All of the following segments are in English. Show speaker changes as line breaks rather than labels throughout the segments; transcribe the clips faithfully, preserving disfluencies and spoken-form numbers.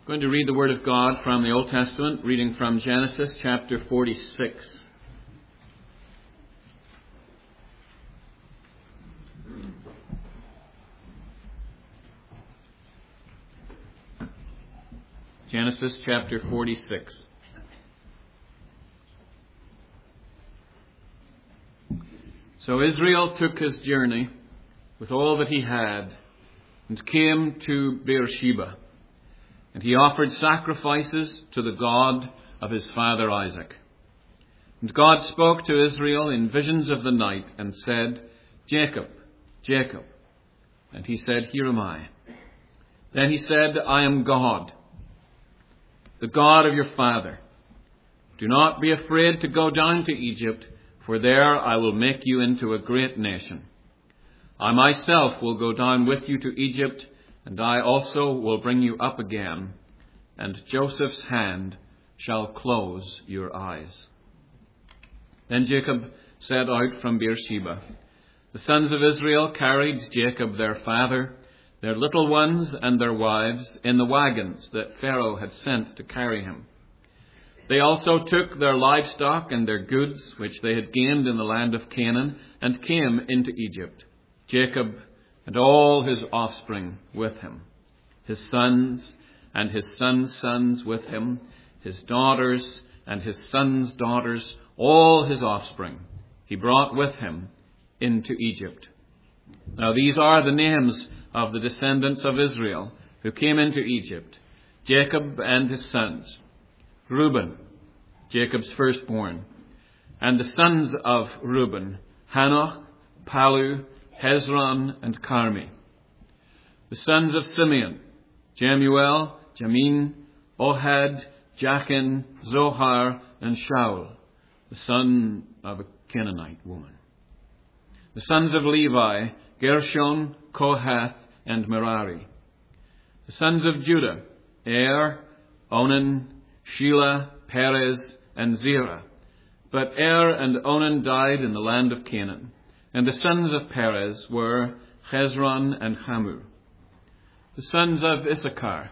I'm going to read the Word of God from the Old Testament, reading from Genesis chapter forty-six. Genesis chapter forty-six. So Israel took his journey with all that he had and came to Beersheba. And he offered sacrifices to the God of his father Isaac. And God spoke to Israel in visions of the night and said, "Jacob, Jacob." And he said, "Here am I." Then he said, "I am God, the God of your father. Do not be afraid to go down to Egypt, for there I will make you into a great nation. I myself will go down with you to Egypt, and I also will bring you up again, and Joseph's hand shall close your eyes." Then Jacob set out from Beersheba. The sons of Israel carried Jacob their father, their little ones and their wives, in the wagons that Pharaoh had sent to carry him. They also took their livestock and their goods, which they had gained in the land of Canaan, and came into Egypt, Jacob and all his offspring with him, his sons and his sons' sons with him, his daughters and his sons' daughters, all his offspring he brought with him into Egypt. Now these are the names of the descendants of Israel who came into Egypt, Jacob and his sons: Reuben, Jacob's firstborn, and the sons of Reuben, Hanoch, Palu, Hezron, and Carmi. The sons of Simeon, Jemuel, Jamin, Ohad, Jachin, Zohar, and Shaul, the son of a Canaanite woman. The sons of Levi, Gershon, Kohath, and Merari. The sons of Judah, Er, Onan, Shelah, Perez, and Zerah. But Er and Onan died in the land of Canaan. And the sons of Perez were Hezron and Hamul. The sons of Issachar,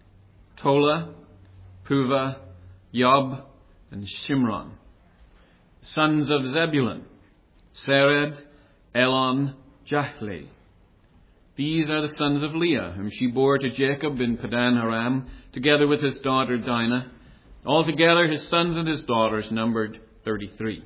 Tola, Puvah, Yob, and Shimron. The sons of Zebulun, Sered, Elon, Jahli. These are the sons of Leah, whom she bore to Jacob in Padan Aram, together with his daughter Dinah. Altogether his sons and his daughters numbered thirty-three.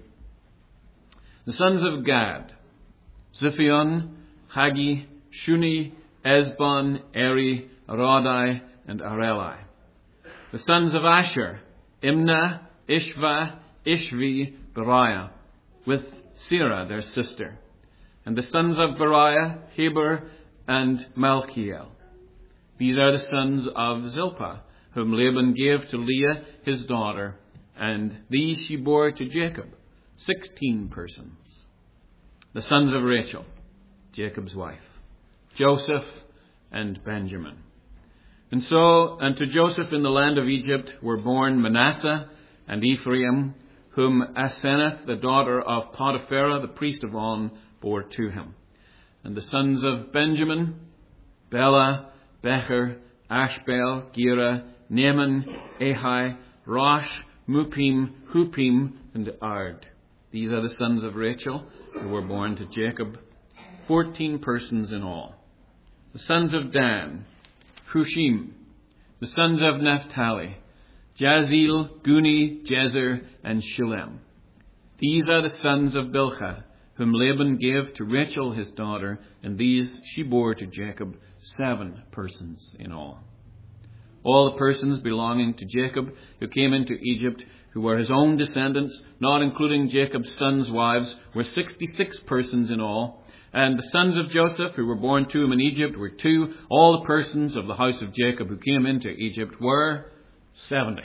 The sons of Gad, Ziphion, Hagi, Shuni, Ezbon, Eri, Rodai, and Areli. The sons of Asher, Imnah, Ishva, Ishvi, Beriah, with Serah their sister. And the sons of Beriah, Heber, and Malchiel. These are the sons of Zilpah, whom Laban gave to Leah his daughter, and these she bore to Jacob, sixteen persons. The sons of Rachel, Jacob's wife, Joseph and Benjamin. And so unto Joseph in the land of Egypt were born Manasseh and Ephraim, whom Asenath, the daughter of Potipharah, the priest of On, bore to him. And the sons of Benjamin, Bela, Becher, Ashbel, Gera, Naaman, Ahi, Rosh, Mupim, Hupim, and Ard. These are the sons of Rachel, who were born to Jacob, fourteen persons in all. The sons of Dan, Hushim. The sons of Naphtali, Jazil, Guni, Jezer, and Shillem. These are the sons of Bilhah, whom Laban gave to Rachel his daughter, and these she bore to Jacob, seven persons in all. All the persons belonging to Jacob who came into Egypt, who were his own descendants, not including Jacob's sons' wives, were sixty-six persons in all. And the sons of Joseph, who were born to him in Egypt, were two. All the persons of the house of Jacob who came into Egypt were seventy.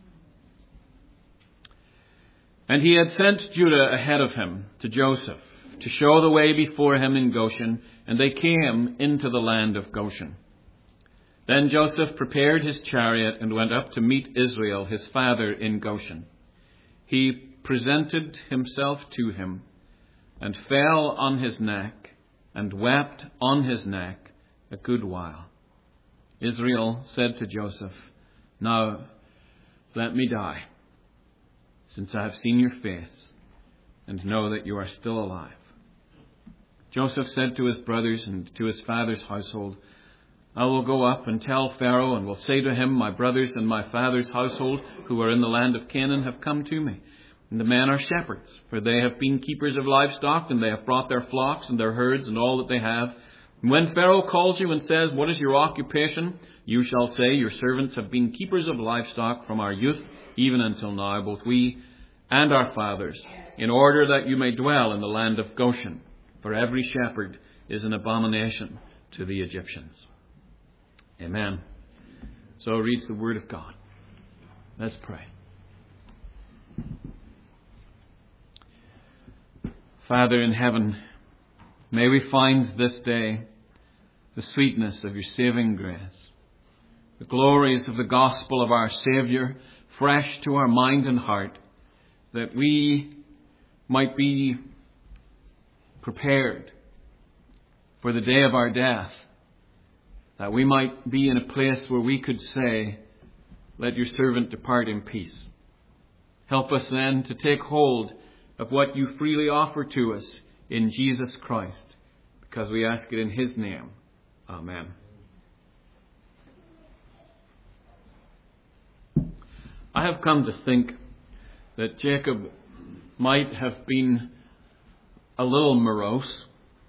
And he had sent Judah ahead of him to Joseph, to show the way before him in Goshen, and they came into the land of Goshen. Then Joseph prepared his chariot and went up to meet Israel, his father, in Goshen. He presented himself to him and fell on his neck and wept on his neck a good while. Israel said to Joseph, Now let me die, since I have seen your face, and know that you are still alive." Joseph said to his brothers and to his father's household, "I will go up and tell Pharaoh, and will say to him, 'My brothers and my father's household, who are in the land of Canaan, have come to me. And the men are shepherds, for they have been keepers of livestock, and they have brought their flocks and their herds and all that they have. And when Pharaoh calls you and says, "What is your occupation?" you shall say, "Your servants have been keepers of livestock from our youth, even until now, both we and our fathers, in order that you may dwell in the land of Goshen. For every shepherd is an abomination to the Egyptians." Amen. So reads the word of God. Let's pray. Father in heaven, may we find this day the sweetness of your saving grace, the glories of the gospel of our Saviour fresh to our mind and heart, that we might be prepared for the day of our death, that we might be in a place where we could say, "Let your servant depart in peace." Help us then to take hold of what you freely offer to us in Jesus Christ, because we ask it in his name. Amen. I have come to think that Jacob might have been a little morose.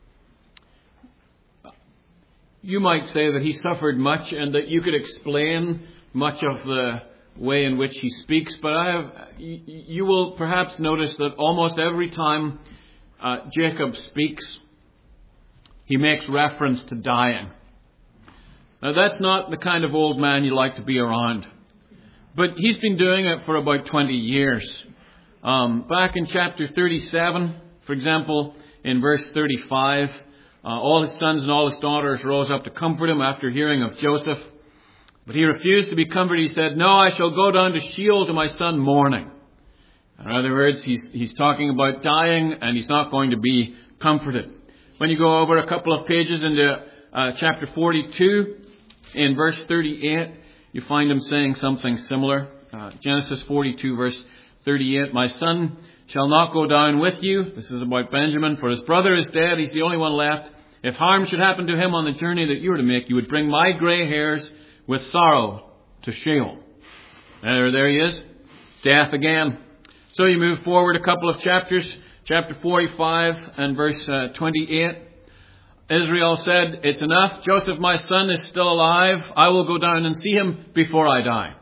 You might say that he suffered much and that you could explain much of the way in which he speaks, but I have, you will perhaps notice that almost every time uh, Jacob speaks, he makes reference to dying. Now that's not the kind of old man you like to be around, but he's been doing it for about twenty years. Um, back in chapter thirty-seven, for example, in verse thirty-five, uh, all his sons and all his daughters rose up to comfort him after hearing of Joseph. But he refused to be comforted. He said, "No, I shall go down to Sheol to my son mourning." In other words, he's, he's talking about dying, and he's not going to be comforted. When you go over a couple of pages into uh, chapter forty-two, in verse thirty-eight, you find him saying something similar. Uh, Genesis forty-two, verse thirty-eight, "My son shall not go down with you." This is about Benjamin. "For his brother is dead. He's the only one left. If harm should happen to him on the journey that you are to make, you would bring my gray hairs with sorrow to Sheol." There, there he is. Death again. So you move forward a couple of chapters. Chapter forty-five and verse uh, twenty-eight. Israel said, "It's enough. Joseph, my son, is still alive. I will go down and see him before I die."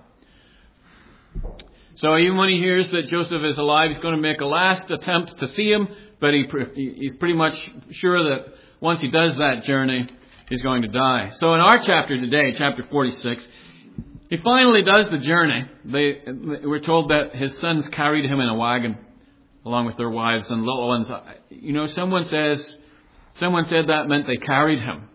So even when he hears that Joseph is alive, he's going to make a last attempt to see him, but he, he's pretty much sure that once he does that journey, he's going to die. So in our chapter today, chapter forty-six, he finally does the journey. They, we're told that his sons carried him in a wagon, along with their wives and little ones. You know, someone says, someone said that meant they carried him.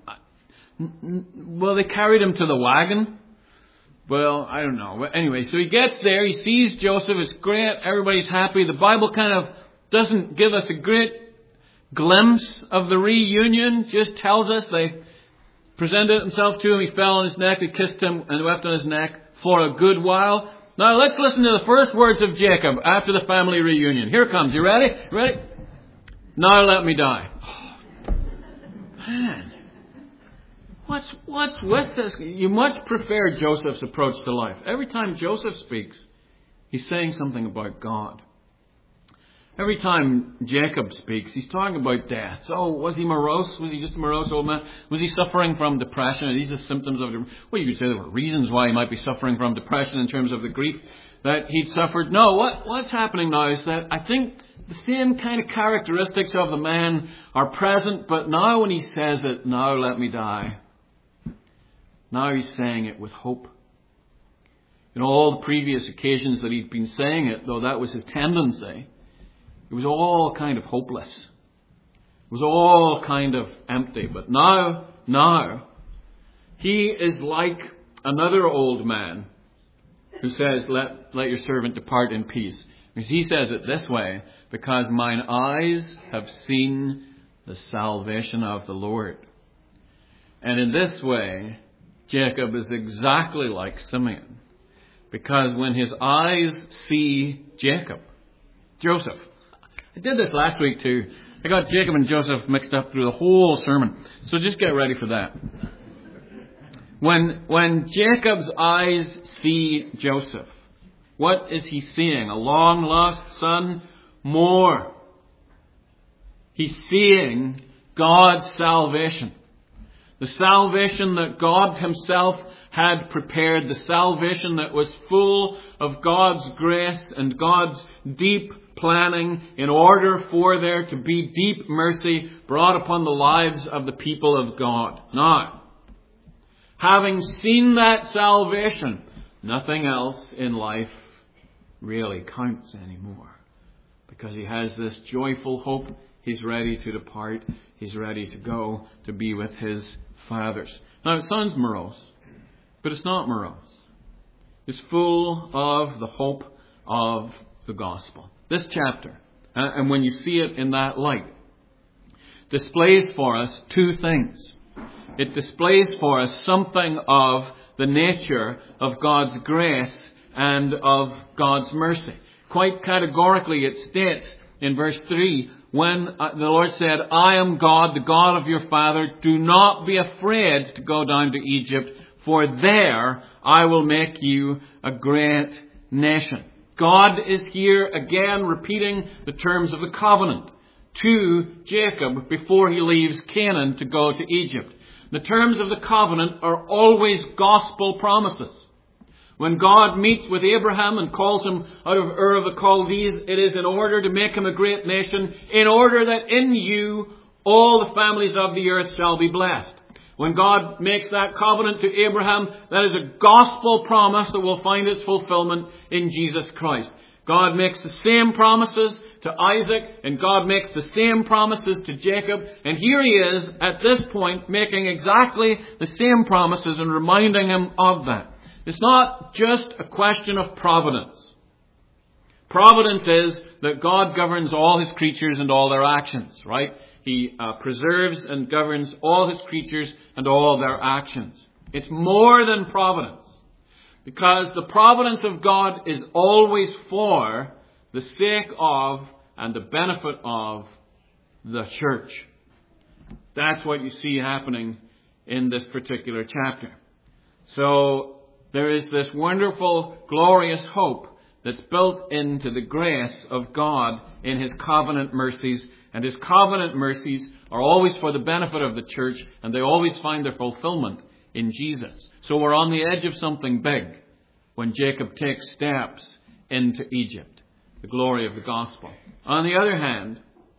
Well, they carried him to the wagon. Well, I don't know. But anyway, so he gets there. He sees Joseph. It's great. Everybody's happy. The Bible kind of doesn't give us a great glimpse of the reunion. Just tells us they presented himself to him. He fell on his neck. They kissed him and wept on his neck for a good while. Now let's listen to the first words of Jacob after the family reunion. Here it comes. You ready? You ready? "Now let me die." Oh, man. What's, what's with this? You much prefer Joseph's approach to life. Every time Joseph speaks, he's saying something about God. Every time Jacob speaks, he's talking about death. So, was he morose? Was he just a morose old man? Was he suffering from depression? Are these the symptoms of, well, you could say there were reasons why he might be suffering from depression in terms of the grief that he'd suffered. No, what, what's happening now is that I think the same kind of characteristics of the man are present, but now when he says it, "Now let me die," now he's saying it with hope. In all the previous occasions that he'd been saying it, though that was his tendency, it was all kind of hopeless. It was all kind of empty. But now, now, he is like another old man who says, let, let your servant depart in peace. Because he says it this way, "Because mine eyes have seen the salvation of the Lord." And in this way, Jacob is exactly like Simeon. Because when his eyes see Jacob, Joseph. I did this last week too. I got Jacob and Joseph mixed up through the whole sermon. So just get ready for that. When, when Jacob's eyes see Joseph, what is he seeing? A long lost son? More. He's seeing God's salvation. The salvation that God himself had prepared. The salvation that was full of God's grace and God's deep planning in order for there to be deep mercy brought upon the lives of the people of God. Now, having seen that salvation, nothing else in life really counts anymore. Because he has this joyful hope. He's ready to depart. He's ready to go to be with his fathers. Now, it sounds morose, but it's not morose. It's full of the hope of the gospel. This chapter, and when you see it in that light, displays for us two things. It displays for us something of the nature of God's grace and of God's mercy. Quite categorically, it states in verse three, when the Lord said, I am God, the God of your father. Do not be afraid to go down to Egypt, for there I will make you a great nation. God is here again repeating the terms of the covenant to Jacob before he leaves Canaan to go to Egypt. The terms of the covenant are always gospel promises. When God meets with Abraham and calls him out of Ur of the Chaldees, it is in order to make him a great nation, in order that in you all the families of the earth shall be blessed. When God makes that covenant to Abraham, that is a gospel promise that will find its fulfillment in Jesus Christ. God makes the same promises to Isaac, and God makes the same promises to Jacob. And here he is, at this point, making exactly the same promises and reminding him of that. It's not just a question of providence. Providence is that God governs all his creatures and all their actions, right? He uh, preserves and governs all his creatures and all their actions. It's more than providence. Because the providence of God is always for the sake of and the benefit of the church. That's what you see happening in this particular chapter. So there is this wonderful, glorious hope that's built into the grace of God in his covenant mercies. And his covenant mercies are always for the benefit of the church, and they always find their fulfillment in Jesus. So we're on the edge of something big when Jacob takes steps into Egypt, the glory of the gospel. On the other hand,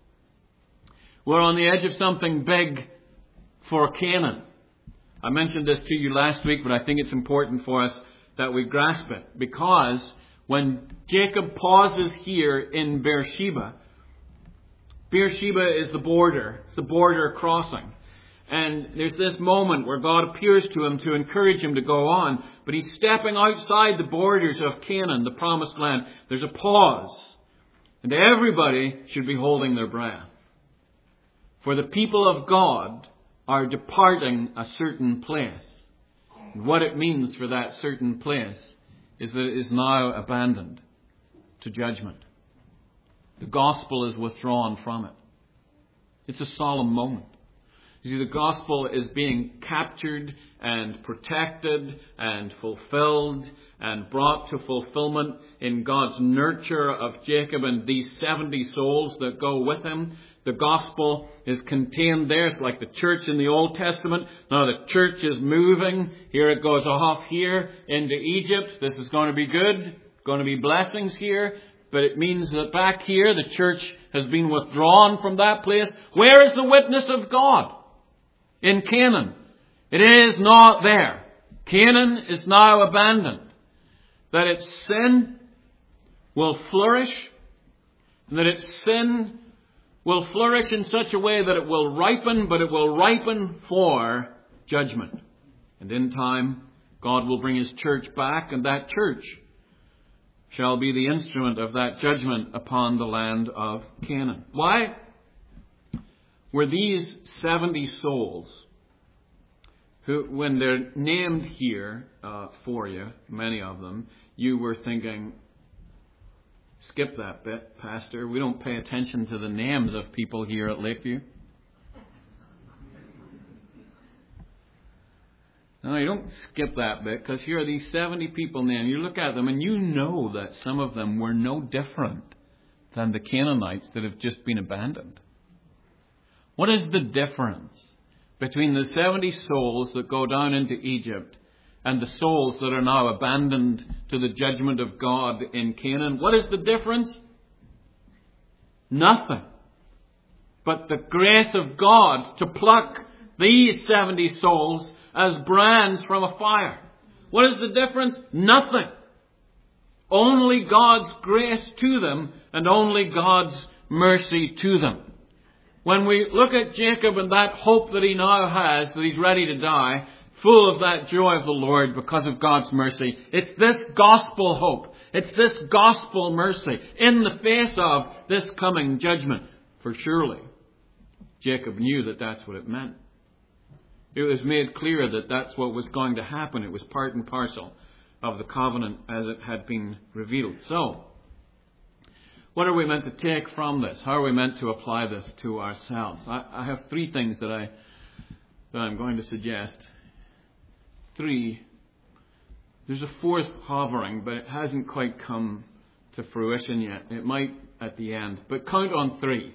we're on the edge of something big for Canaan. I mentioned this to you last week, but I think it's important for us that we grasp it. Because when Jacob pauses here in Beersheba, Beersheba is the border. It's the border crossing. And there's this moment where God appears to him to encourage him to go on. But he's stepping outside the borders of Canaan, the promised land. There's a pause. And everybody should be holding their breath. For the people of God are departing a certain place. And what it means for that certain place is that it is now abandoned to judgment. The gospel is withdrawn from it. It's a solemn moment. You see, the gospel is being captured and protected and fulfilled and brought to fulfillment in God's nurture of Jacob and these seventy souls that go with him. The gospel is contained there. It's like the church in the Old Testament. Now the church is moving. Here it goes off here into Egypt. This is going to be good. Going to be blessings here. But it means that back here the church has been withdrawn from that place. Where is the witness of God? In Canaan. It is not there. Canaan is now abandoned. That its sin will flourish. And that its sin will flourish in such a way that it will ripen, but it will ripen for judgment. And in time, God will bring his church back, and that church shall be the instrument of that judgment upon the land of Canaan. Why were these seventy souls, who, when they're named here uh, for you, many of them, you were thinking, skip that bit, Pastor. We don't pay attention to the names of people here at Lakeview. No, you don't skip that bit, because here are these seventy people now. You look at them and you know that some of them were no different than the Canaanites that have just been abandoned. What is the difference between the seventy souls that go down into Egypt and the souls that are now abandoned to the judgment of God in Canaan? What is the difference? Nothing. But the grace of God to pluck these seventy souls as brands from a fire. What is the difference? Nothing. Only God's grace to them and only God's mercy to them. When we look at Jacob and that hope that he now has, that he's ready to die, full of that joy of the Lord because of God's mercy, it's this gospel hope. It's this gospel mercy in the face of this coming judgment. For surely Jacob knew that that's what it meant. It was made clear that that's what was going to happen. It was part and parcel of the covenant as it had been revealed. So, what are we meant to take from this? How are we meant to apply this to ourselves? I, I have three things that, I, that I'm going to suggest. Three. There's a fourth hovering, but it hasn't quite come to fruition yet. It might at the end. But count on three.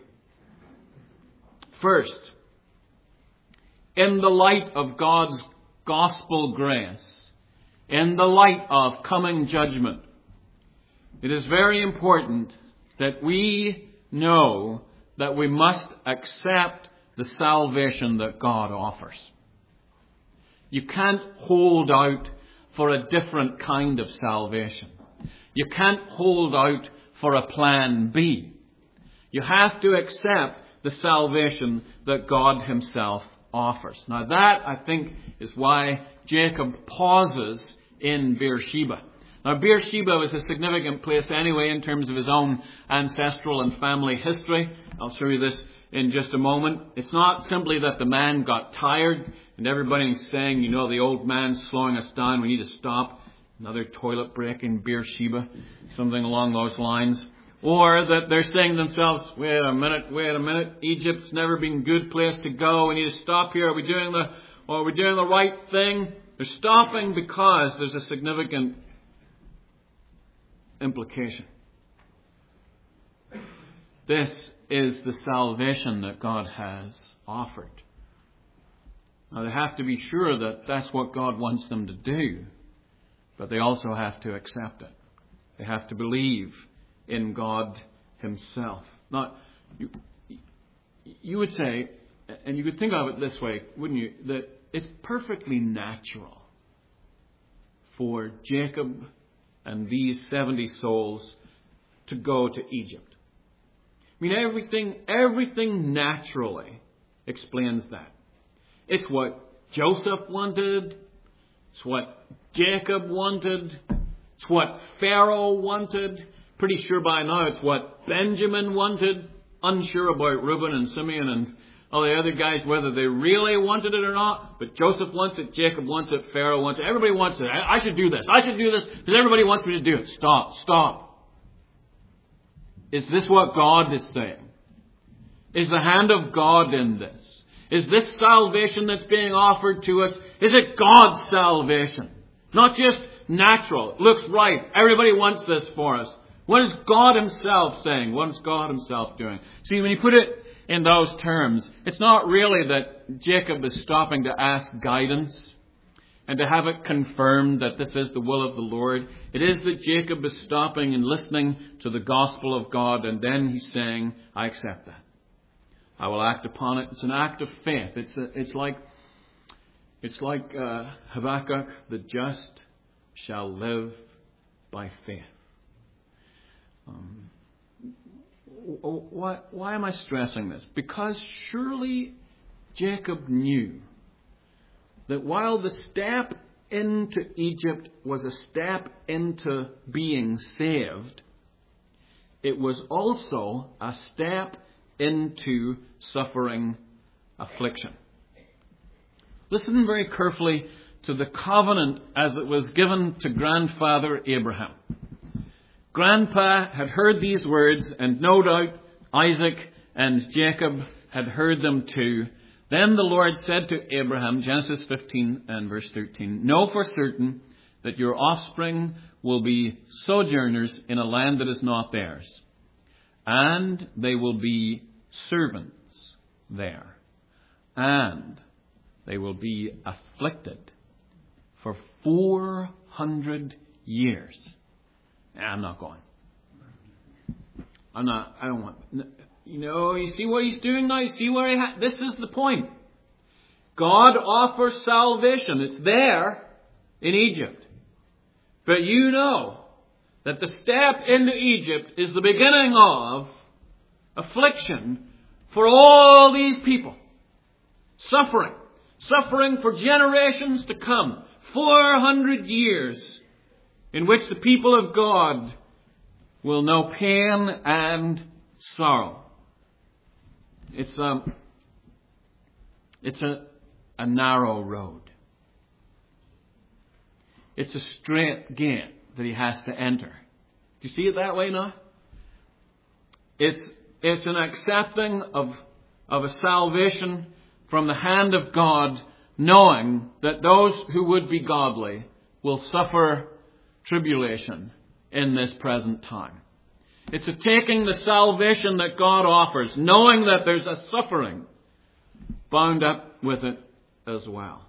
First, in the light of God's gospel grace, in the light of coming judgment, it is very important that we know that we must accept the salvation that God offers. You can't hold out for a different kind of salvation. You can't hold out for a plan B. You have to accept the salvation that God himself offers. Now that, I think, is why Jacob pauses in Beersheba. Now Beersheba was a significant place anyway in terms of his own ancestral and family history. I'll show you this in just a moment. It's not simply that the man got tired and everybody's saying, you know, the old man's slowing us down, we need to stop. Another toilet break in Beersheba, something along those lines. Or that they're saying to themselves, wait a minute, wait a minute, Egypt's never been a good place to go. We need to stop here. Are we doing the, are we doing the right thing? They're stopping because there's a significant implication. This is the salvation that God has offered. Now they have to be sure that that's what God wants them to do, but they also have to accept it. They have to believe in God himself. Now, you, you would say, and you could think of it this way, wouldn't you, that it's perfectly natural for Jacob and these seventy souls to go to Egypt. I mean, everything, everything naturally explains that. It's what Joseph wanted. It's what Jacob wanted. It's what Pharaoh wanted. Pretty sure by now it's what Benjamin wanted. Unsure about Reuben and Simeon and all the other guys, whether they really wanted it or not. But Joseph wants it, Jacob wants it, Pharaoh wants it. Everybody wants it. I, I should do this. I should do this because everybody wants me to do it. Stop, stop. Is this what God is saying? Is the hand of God in this? Is this salvation that's being offered to us, is it God's salvation? Not just natural. It looks right. Everybody wants this for us. What is God himself saying? What is God himself doing? See, when you put it in those terms, it's not really that Jacob is stopping to ask guidance and to have it confirmed that this is the will of the Lord. It is that Jacob is stopping and listening to the gospel of God, and then he's saying, I accept that. I will act upon it. It's an act of faith. It's a, it's like it's like uh, Habakkuk, the just shall live by faith. Um, why, why am I stressing this? Because surely Jacob knew that while the step into Egypt was a step into being saved, it was also a step into suffering affliction. Listen very carefully to the covenant as it was given to grandfather Abraham. Grandpa had heard these words, and no doubt Isaac and Jacob had heard them too. Then the Lord said to Abraham, Genesis fifteen and verse thirteen, "Know for certain that your offspring will be sojourners in a land that is not theirs, and they will be servants there, and they will be afflicted for four hundred years." I'm not going. I'm not, I don't want, you know, you see what he's doing now? You see where he ha- this is the point. God offers salvation. It's there in Egypt. But you know that the step into Egypt is the beginning of affliction for all these people. Suffering. Suffering for generations to come. four hundred years in which the people of God will know pain and sorrow. It's a, it's a, a narrow road. It's a straight gate that he has to enter. Do you see it that way now? It's, it's an accepting of, of a salvation from the hand of God, knowing that those who would be godly will suffer tribulation in this present time. It's a taking the salvation that God offers, knowing that there's a suffering bound up with it as well.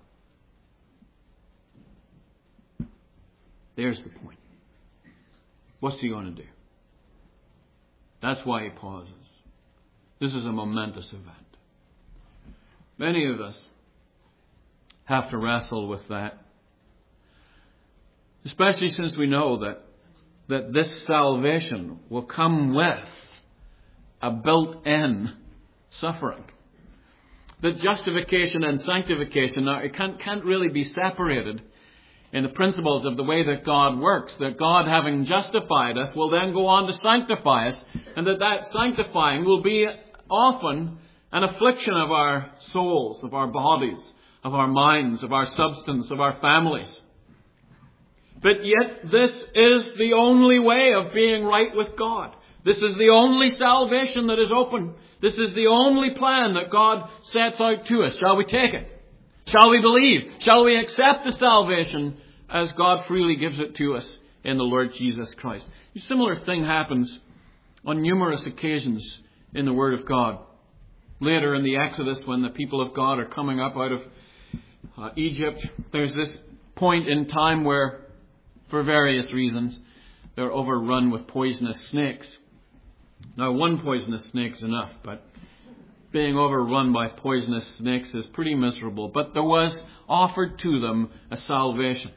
There's the point. What's he going to do? That's why he pauses. This is a momentous event. Many of us have to wrestle with that. Especially since we know that, that this salvation will come with a built-in suffering. That justification and sanctification are, it can't, can't really be separated in the principles of the way that God works. That God, having justified us, will then go on to sanctify us. And that that sanctifying will be often an affliction of our souls, of our bodies, of our minds, of our substance, of our families. But yet this is the only way of being right with God. This is the only salvation that is open. This is the only plan that God sets out to us. Shall we take it? Shall we believe? Shall we accept the salvation as God freely gives it to us in the Lord Jesus Christ? A similar thing happens on numerous occasions in the Word of God. Later in the Exodus, when the people of God are coming up out of uh, Egypt, there's this point in time where, for various reasons, they're overrun with poisonous snakes. Now, one poisonous snake's enough, but being overrun by poisonous snakes is pretty miserable. But there was offered to them a salvation.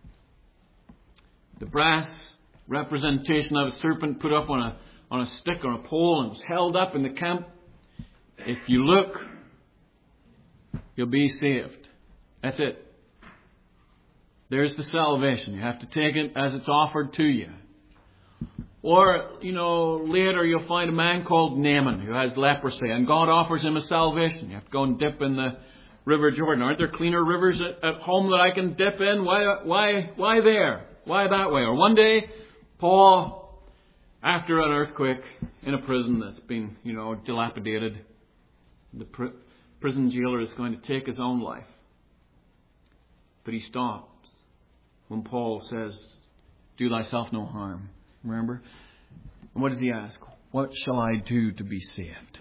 The brass representation of a serpent put up on a, on a stick or a pole and was held up in the camp. If you look, you'll be saved. That's it. There's the salvation. You have to take it as it's offered to you. Or, you know, later you'll find a man called Naaman who has leprosy, and God offers him a salvation. You have to go and dip in the River Jordan. Aren't there cleaner rivers at, at home that I can dip in? Why, why, why there? Why that way? Or one day, Paul, after an earthquake in a prison that's been, you know, dilapidated, the pr- prison jailer is going to take his own life. But he stops when Paul says, "Do thyself no harm." Remember? And what does he ask? What shall I do to be saved?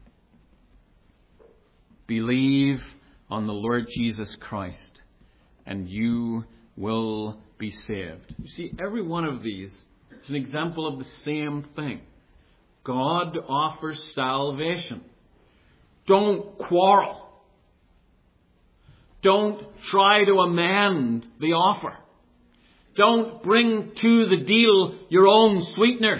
Believe on the Lord Jesus Christ, and you will be saved. You see, every one of these is an example of the same thing. God offers salvation. Don't quarrel. Don't try to amend the offer. Don't bring to the deal your own sweeteners.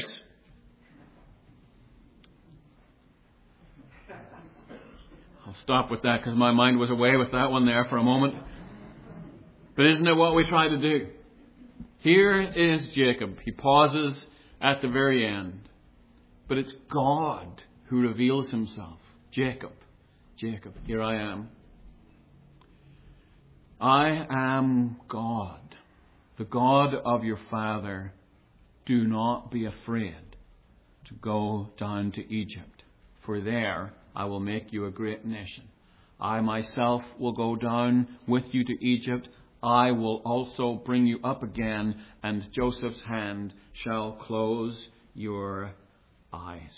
I'll stop with that because my mind was away with that one there for a moment. But isn't it what we try to do? Here is Jacob. He pauses at the very end. But it's God who reveals himself. Jacob, Jacob, here I am. I am God, the God of your father. Do not be afraid to go down to Egypt, for there I will make you a great nation. I myself will go down with you to Egypt. I will also bring you up again, and Joseph's hand shall close your eyes.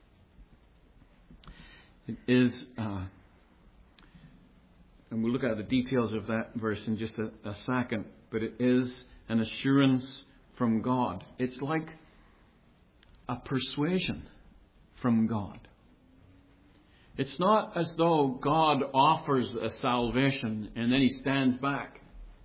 It is, uh, and we'll look at the details of that verse in just a, a second, but it is an assurance from God. It's like a persuasion from God. It's not as though God offers a salvation and then he stands back,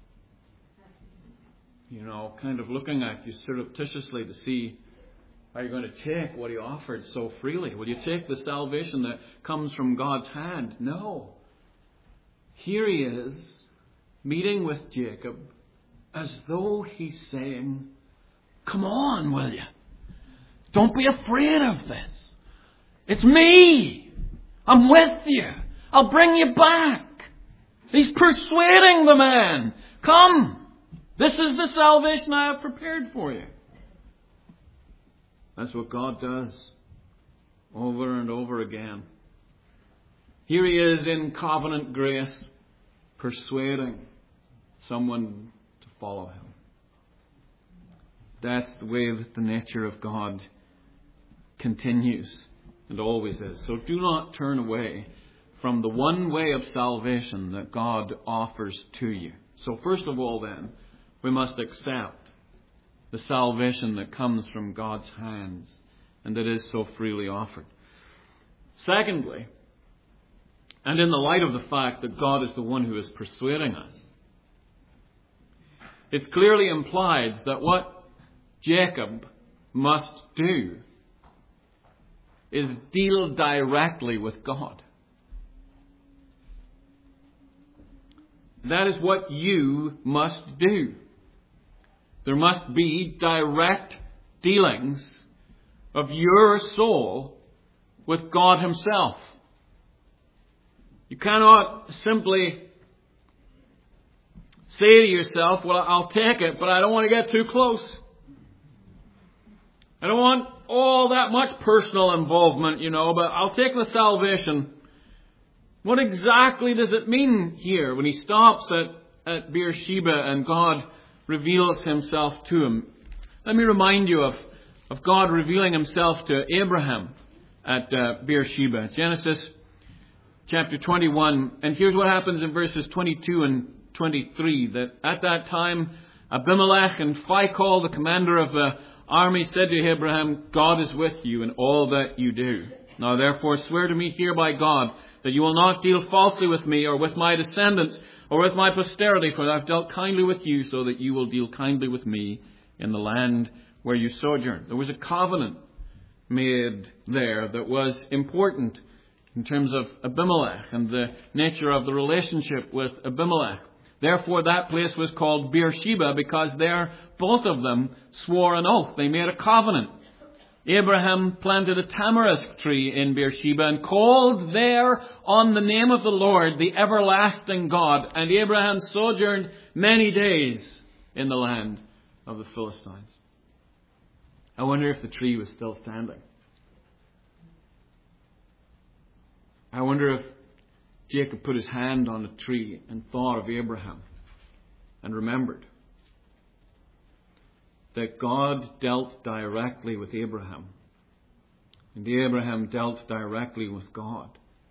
you know, kind of looking at you surreptitiously to see, are you going to take what he offered so freely? Will you take the salvation that comes from God's hand? No. Here he is, meeting with Jacob, as though he's saying, come on, will you? Don't be afraid of this. It's me. I'm with you. I'll bring you back. He's persuading the man. Come. This is the salvation I have prepared for you. That's what God does over and over again. Here he is in covenant grace, persuading someone to follow him. That's the way that the nature of God continues and always is. So do not turn away from the one way of salvation that God offers to you. So first of all then, we must accept the salvation that comes from God's hands and that is so freely offered. Secondly, and in the light of the fact that God is the one who is persuading us, it's clearly implied that what Jacob must do is deal directly with God. That is what you must do. There must be direct dealings of your soul with God himself. You cannot simply say to yourself, well, I'll take it, but I don't want to get too close. I don't want all that much personal involvement, you know, but I'll take the salvation. What exactly does it mean here when he stops at, at Beersheba and God reveals himself to him? Let me remind you of, of God revealing himself to Abraham at uh, Beersheba. Genesis chapter twenty-one. And here's what happens in verses twenty-two and twenty-three. That at that time, Abimelech and Phicol, the commander of the army, said to Abraham, God is with you in all that you do. Now therefore swear to me here by God that you will not deal falsely with me or with my descendants or with my posterity, for I have dealt kindly with you, so that you will deal kindly with me in the land where you sojourn. There was a covenant made there that was important in terms of Abimelech and the nature of the relationship with Abimelech. Therefore that place was called Beersheba, because there both of them swore an oath. They made a covenant. Abraham planted a tamarisk tree in Beersheba and called there on the name of the Lord, the everlasting God. And Abraham sojourned many days in the land of the Philistines. I wonder if the tree was still standing. I wonder if Jacob put his hand on the tree and thought of Abraham and remembered that God dealt directly with Abraham, and Abraham dealt directly with God.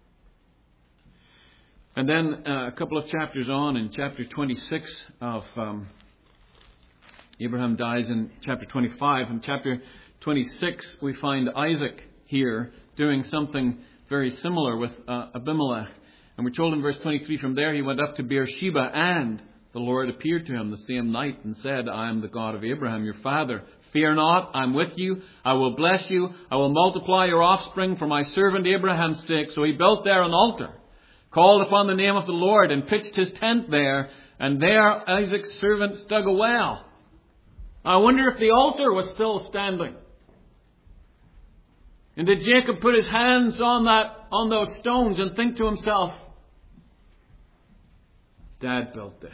And then uh, a couple of chapters on, in chapter twenty-six of um, Abraham dies in chapter twenty-five. In chapter twenty-six, we find Isaac here doing something very similar with uh, Abimelech. And we're told in verse twenty-three, from there he went up to Beersheba, and the Lord appeared to him the same night and said, I am the God of Abraham, your father. Fear not, I'm with you. I will bless you. I will multiply your offspring for my servant Abraham's sake. So he built there an altar, called upon the name of the Lord, and pitched his tent there. And there Isaac's servants dug a well. I wonder if the altar was still standing. And did Jacob put his hands on that, on those stones and think to himself, Dad built this.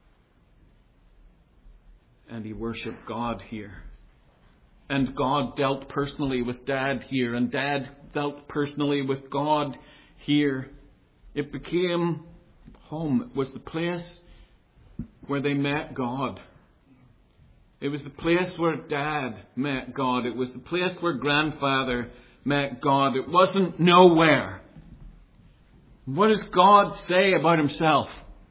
And he worshipped God here. And God dealt personally with Dad here. And Dad dealt personally with God here. It became home. It was the place where they met God. It was the place where Dad met God. It was the place where Grandfather met God. It wasn't nowhere. What does God say about himself?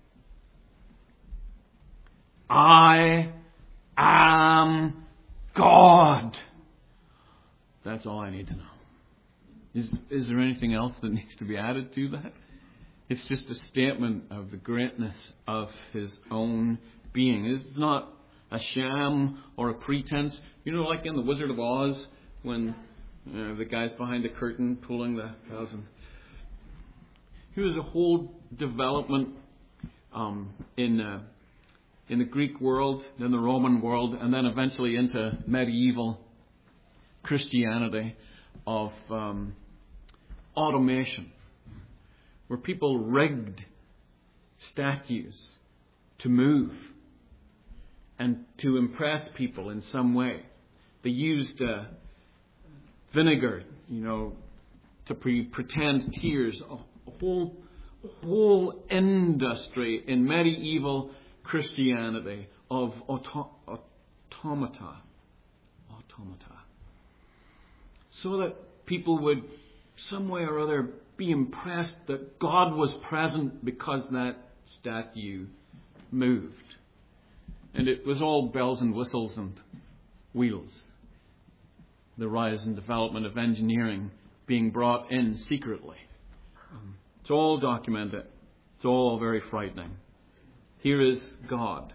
I am God. That's all I need to know. Is, is there anything else that needs to be added to that? It's just a statement of the greatness of his own being. It's not a sham or a pretense. You know, like in The Wizard of Oz, when uh, the guy's behind the curtain pulling the thousand. Here was a whole development um, in uh, in the Greek world, then the Roman world, and then eventually into medieval Christianity of um, automation, where people rigged statues to move and to impress people in some way. They used uh, vinegar, you know, to pre- pretend tears. A, a whole, a whole industry in medieval Christianity of auto- automata, automata, so that people would some way or other be impressed that God was present because that statue moved. And it was all bells and whistles and wheels. The rise and development of engineering being brought in secretly. Um, it's all documented. It's all very frightening. Here is God.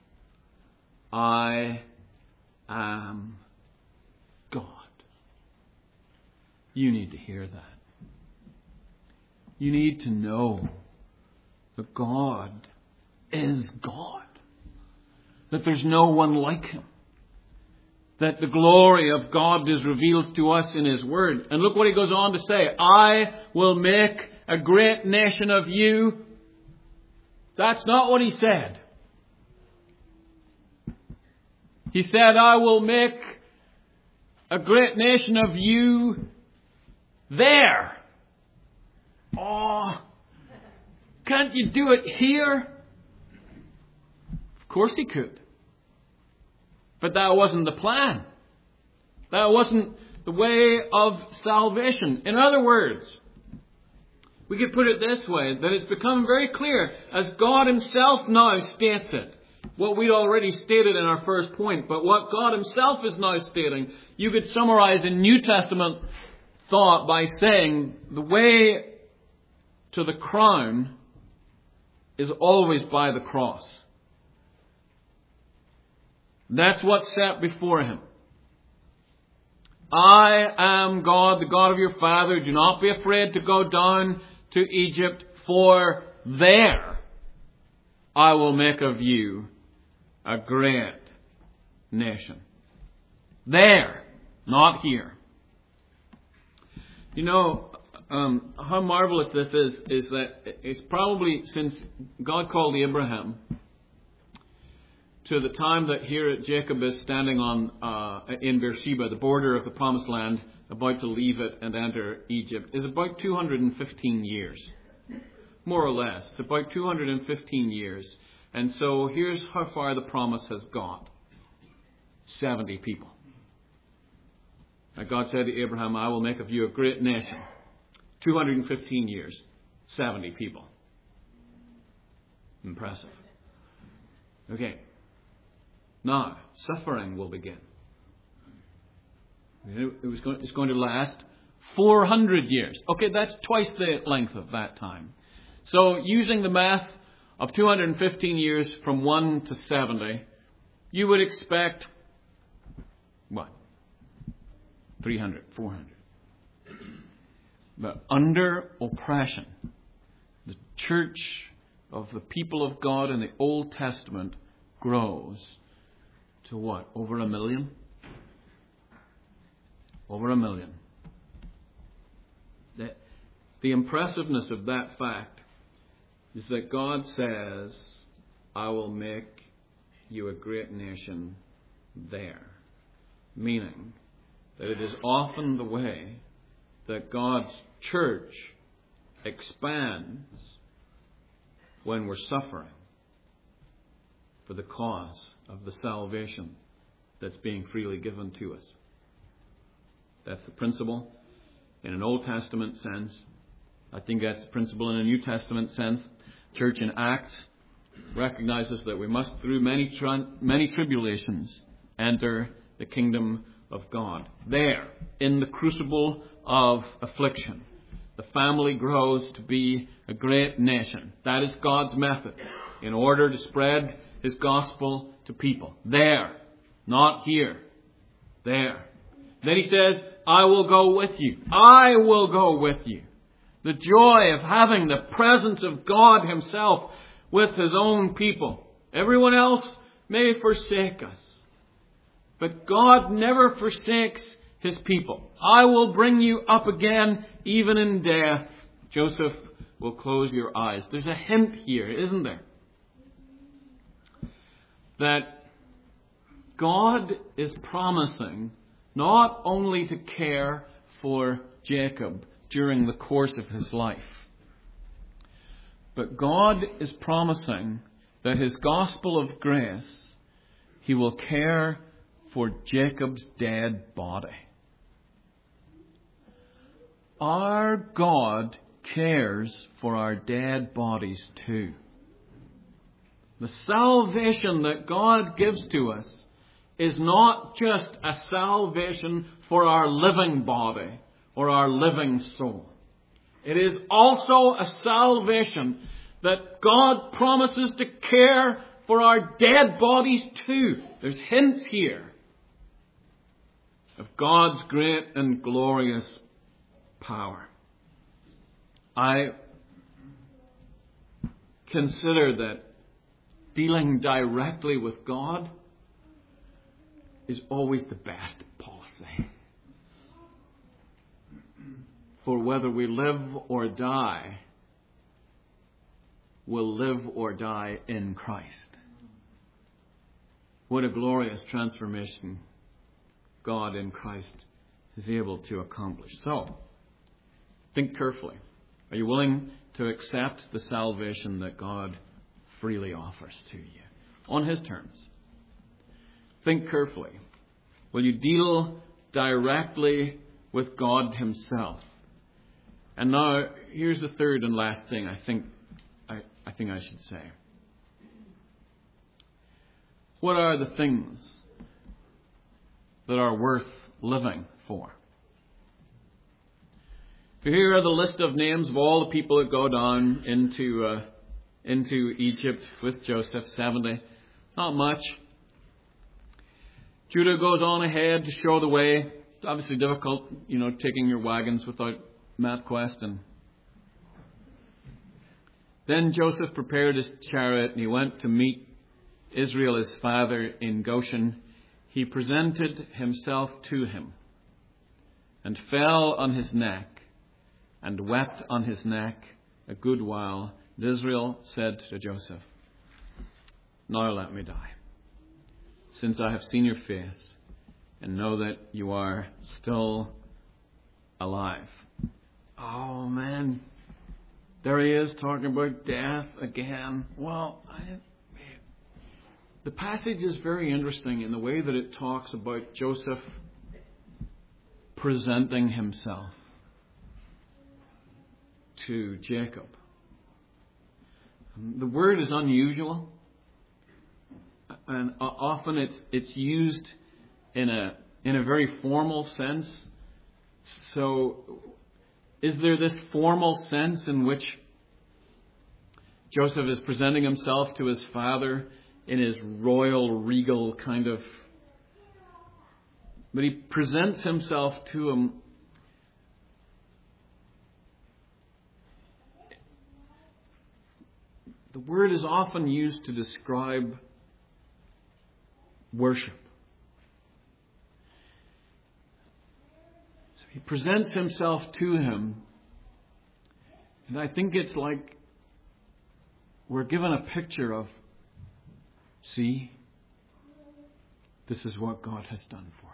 I am God. You need to hear that. You need to know that God is God. That there's no one like him. That the glory of God is revealed to us in his word. And look what he goes on to say. I will make a great nation of you. That's not what he said. He said, I will make a great nation of you there. Oh, can't you do it here? Of course he could. But that wasn't the plan. That wasn't the way of salvation. In other words, we could put it this way, that it's become very clear, as God himself now states it, what we'd already stated in our first point, but what God himself is now stating, you could summarize in New Testament thought by saying the way to the crown is always by the cross. That's what's set before him. I am God, the God of your father. Do not be afraid to go down to Egypt, for there I will make of you a great nation. There, not here. You know, um, how marvelous this is, is that it's probably since God called Abraham to the time that here Jacob is standing on uh, in Beersheba, the border of the Promised Land, about to leave it and enter Egypt, is about two hundred fifteen years. More or less. It's about two hundred fifteen years. And so here's how far the promise has gone. seventy people. And God said to Abraham, I will make of you a great nation. two hundred fifteen years. seventy people. Impressive. Okay. Now, suffering will begin. It was going, it's going to last four hundred years. Okay, that's twice the length of that time. So, using the math of two hundred fifteen years from one to seventy, you would expect, what? three hundred, four hundred. But under oppression, the church of the people of God in the Old Testament grows to what? Over a million? Over a million. The, the impressiveness of that fact is that God says, I will make you a great nation there. Meaning that it is often the way that God's church expands when we're suffering for the cause of the salvation that's being freely given to us. That's the principle in an Old Testament sense. I think that's the principle in a New Testament sense. Church in Acts recognizes that we must, through many tri- many tribulations, enter the kingdom of God. There, in the crucible of affliction, the family grows to be a great nation. That is God's method in order to spread His gospel to people. There, not here. There. Then He says, I will go with you. I will go with you. The joy of having the presence of God Himself with His own people. Everyone else may forsake us, but God never forsakes His people. I will bring you up again, even in death. Joseph will close your eyes. There's a hint here, isn't there? That God is promising not only to care for Jacob during the course of his life, but God is promising that His gospel of grace, He will care for Jacob's dead body. Our God cares for our dead bodies too. The salvation that God gives to us is not just a salvation for our living body or our living soul. It is also a salvation that God promises to care for our dead bodies too. There's hints here of God's great and glorious power. I consider that dealing directly with God is always the best policy. For whether we live or die, we'll live or die in Christ. What a glorious transformation God in Christ is able to accomplish. So, think carefully. Are you willing to accept the salvation that God freely offers to you on His terms? Think carefully. Will you deal directly with God Himself? And now, here's the third and last thing I think I, I think I should say. What are the things that are worth living for? Here are the list of names of all the people that go down into uh, into Egypt with Joseph, seventy. Not much. Judah goes on ahead to show the way. It's obviously difficult, you know, taking your wagons without MapQuest. And then Joseph prepared his chariot and he went to meet Israel, his father, in Goshen. He presented himself to him and fell on his neck and wept on his neck a good while. And Israel said to Joseph, now let me die, since I have seen your face and know that you are still alive. Oh man, there he is talking about death again. Well, I, the passage is very interesting in the way that it talks about Joseph presenting himself to Jacob. The word is unusual, and often it's it's used in a in a very formal sense. So, is there this formal sense in which Joseph is presenting himself to his father in his royal, regal kind of... But he presents himself to him the word is often used to describe worship. So he presents himself to him, and I think it's like we're given a picture of, see, this is what God has done for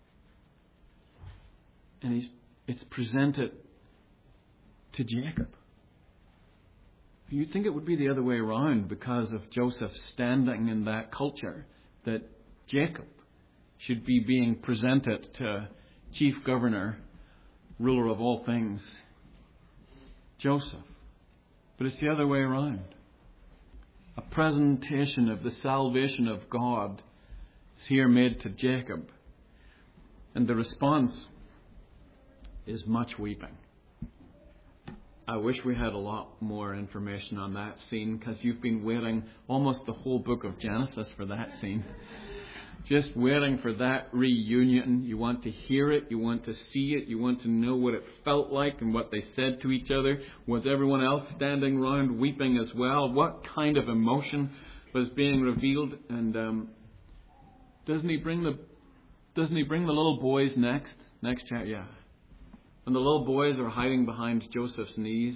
you. And he's, it's presented to Jacob. You'd think it would be the other way around because of Joseph's standing in that culture, that Jacob should be being presented to chief governor, ruler of all things, Joseph. But it's the other way around. A presentation of the salvation of God is here made to Jacob. And the response is much weeping. I wish we had a lot more information on that scene, because you've been waiting almost the whole book of Genesis for that scene. Just waiting for that reunion. You want to hear it. You want to see it. You want to know what it felt like and what they said to each other. Was everyone else standing around weeping as well? What kind of emotion was being revealed? And um, doesn't he bring the doesn't he bring the little boys next? Next chapter, yeah. And the little boys are hiding behind Joseph's knees.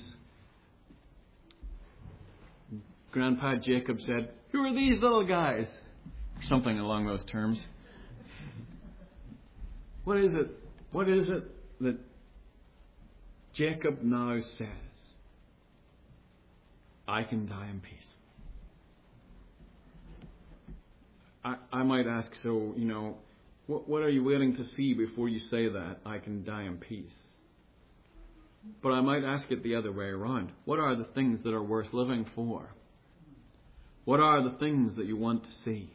Grandpa Jacob said, "Who are these little guys?" Or something along those terms. What is it? What is it that Jacob now says? I can die in peace. I, I might ask, so, you know, what, what are you waiting to see before you say that? I can die in peace. But I might ask it the other way around. What are the things that are worth living for? What are the things that you want to see?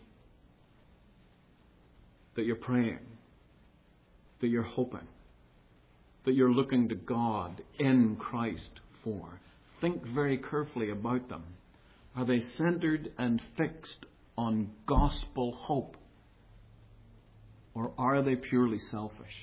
That you're praying? That you're hoping? That you're looking to God in Christ for? Think very carefully about them. Are they centered and fixed on gospel hope? Or are they purely selfish?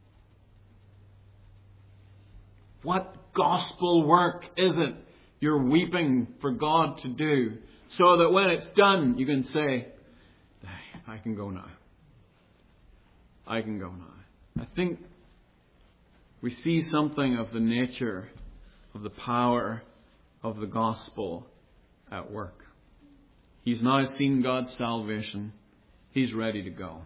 What gospel work is it you're weeping for God to do, so that when it's done, you can say, I can go now. I can go now. I think we see something of the nature of the power of the gospel at work. He's now seen God's salvation. He's ready to go.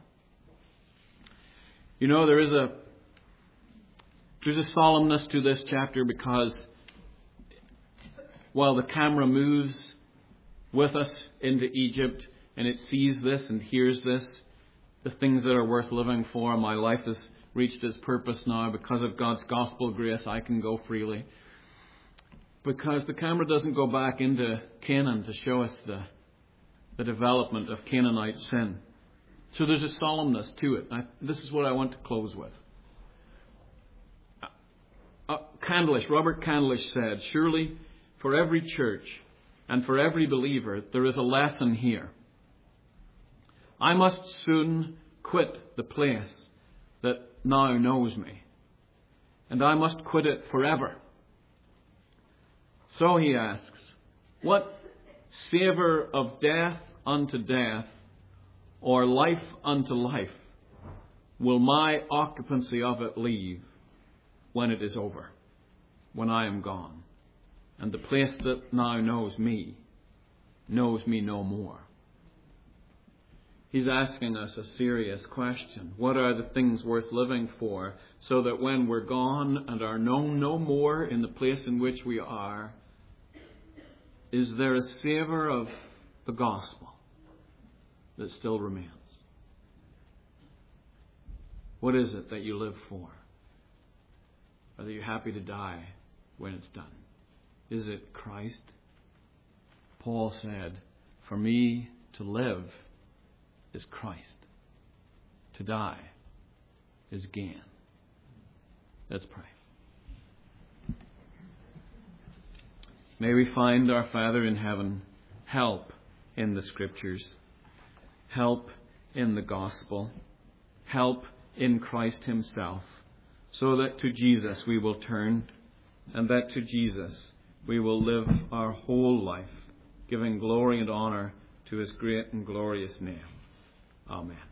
You know, there is a There's a solemnness to this chapter, because while the camera moves with us into Egypt and it sees this and hears this, the things that are worth living for, my life has reached its purpose now because of God's gospel grace, I can go freely. Because the camera doesn't go back into Canaan to show us the, the development of Canaanite sin. So there's a solemnness to it. I, this is what I want to close with. Uh, Candlish, Robert Candlish said, surely for every church and for every believer there is a lesson here. I must soon quit the place that now knows me, and I must quit it forever. So he asks, what savour of death unto death, or life unto life, will my occupancy of it leave when it is over, when I am gone, and the place that now knows me, knows me no more? He's asking us a serious question. What are the things worth living for, so that when we're gone and are known no more in the place in which we are, is there a savour of the gospel that still remains? What is it that you live for? Are you happy to die when it's done? Is it Christ? Paul said, for me to live is Christ. To die is gain. Let's pray. May we find our Father in heaven help in the Scriptures, help in the gospel, help in Christ himself, so that to Jesus we will turn, and that to Jesus we will live our whole life, giving glory and honour to his great and glorious name. Amen.